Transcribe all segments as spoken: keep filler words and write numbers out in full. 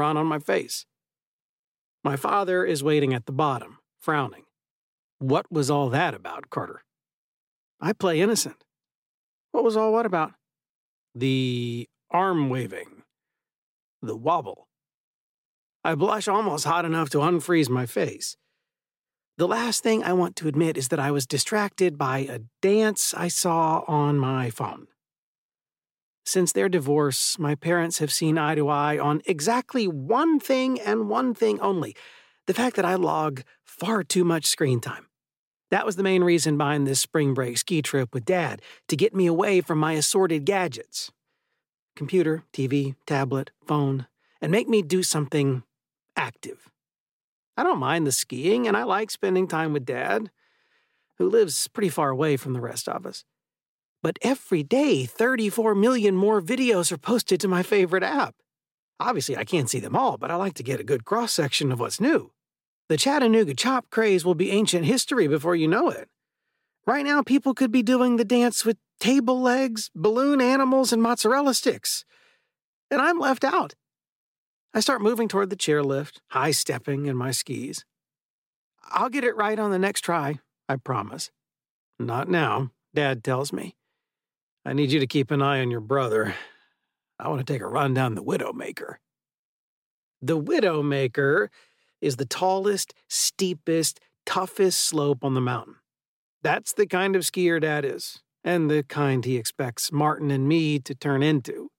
on on my face. My father is waiting at the bottom, frowning. What was all that about, Carter? I play innocent. What was all what about? The arm waving. The wobble. I blush almost hot enough to unfreeze my face. The last thing I want to admit is that I was distracted by a dance I saw on my phone. Since their divorce, my parents have seen eye to eye on exactly one thing and one thing only, the fact that I log far too much screen time. That was the main reason behind this spring break ski trip with Dad, to get me away from my assorted gadgets. Computer, T V, tablet, phone, and make me do something active. I don't mind the skiing, and I like spending time with Dad, who lives pretty far away from the rest of us. But every day, thirty-four million more videos are posted to my favorite app. Obviously, I can't see them all, but I like to get a good cross-section of what's new. The Chattanooga chop craze will be ancient history before you know it. Right now, people could be doing the dance with table legs, balloon animals, and mozzarella sticks. And I'm left out. I start moving toward the chairlift, high-stepping in my skis. I'll get it right on the next try, I promise. Not now, Dad tells me. I need you to keep an eye on your brother. I want to take a run down the Widowmaker. The Widowmaker is the tallest, steepest, toughest slope on the mountain. That's the kind of skier Dad is, and the kind he expects Martin and me to turn into.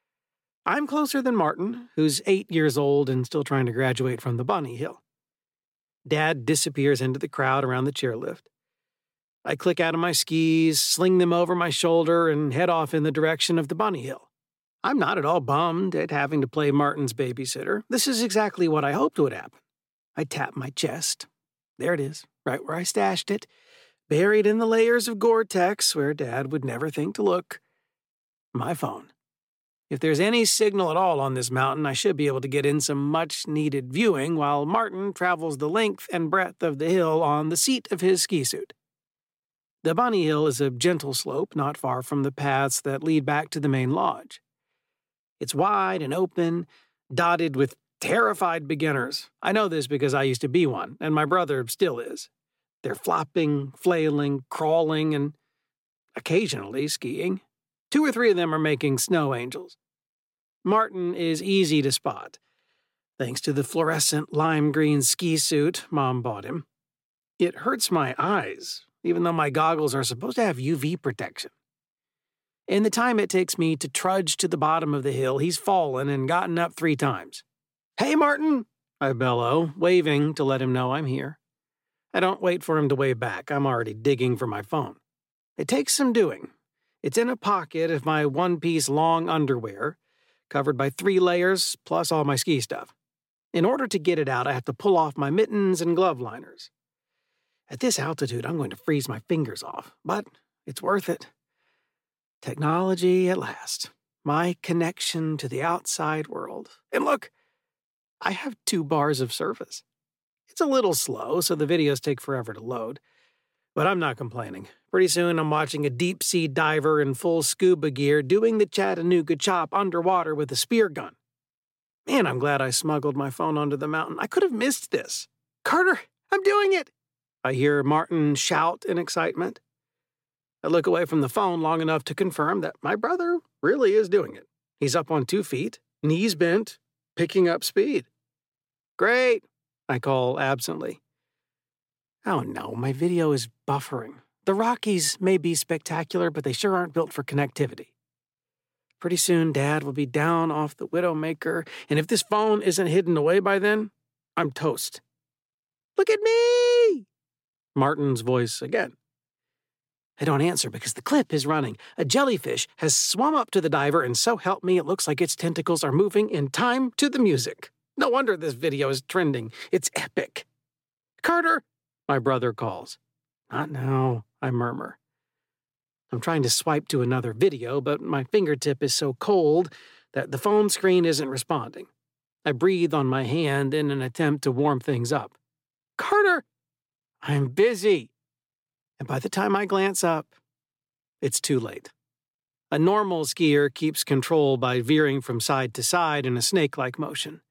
I'm closer than Martin, who's eight years old and still trying to graduate from the Bunny Hill. Dad disappears into the crowd around the chairlift. I click out of my skis, sling them over my shoulder, and head off in the direction of the Bunny Hill. I'm not at all bummed at having to play Martin's babysitter. This is exactly what I hoped would happen. I tap my chest. There it is, right where I stashed it, buried in the layers of Gore-Tex where Dad would never think to look. My phone. If there's any signal at all on this mountain, I should be able to get in some much-needed viewing while Martin travels the length and breadth of the hill on the seat of his ski suit. The Bunny Hill is a gentle slope not far from the paths that lead back to the main lodge. It's wide and open, dotted with terrified beginners. I know this because I used to be one, and my brother still is. They're flopping, flailing, crawling, and occasionally skiing. Two or three of them are making snow angels. Martin is easy to spot, thanks to the fluorescent lime green ski suit Mom bought him. It hurts my eyes, even though my goggles are supposed to have U V protection. In the time it takes me to trudge to the bottom of the hill, he's fallen and gotten up three times. "Hey, Martin!" I bellow, waving to let him know I'm here. I don't wait for him to wave back. I'm already digging for my phone. It takes some doing. It's in a pocket of my one-piece long underwear, covered by three layers plus all my ski stuff. In order to get it out, I have to pull off my mittens and glove liners. At this altitude, I'm going to freeze my fingers off, but it's worth it. Technology at last. My connection to the outside world. And look, I have two bars of service. It's a little slow, so the videos take forever to load. But I'm not complaining. Pretty soon I'm watching a deep-sea diver in full scuba gear doing the Chattanooga chop underwater with a spear gun. Man, I'm glad I smuggled my phone onto the mountain. I could have missed this. "Carter, I'm doing it!" I hear Martin shout in excitement. I look away from the phone long enough to confirm that my brother really is doing it. He's up on two feet, knees bent, picking up speed. "Great," I call absently. Oh no, my video is buffering. The Rockies may be spectacular, but they sure aren't built for connectivity. Pretty soon, Dad will be down off the Widowmaker, and if this phone isn't hidden away by then, I'm toast. "Look at me!" Martin's voice again. I don't answer because the clip is running. A jellyfish has swum up to the diver, and so help me, it looks like its tentacles are moving in time to the music. No wonder this video is trending. It's epic. "Carter!" my brother calls. "Not now," I murmur. I'm trying to swipe to another video, but my fingertip is so cold that the phone screen isn't responding. I breathe on my hand in an attempt to warm things up. "Carter!" "I'm busy." And by the time I glance up, it's too late. A normal skier keeps control by veering from side to side in a snake-like motion.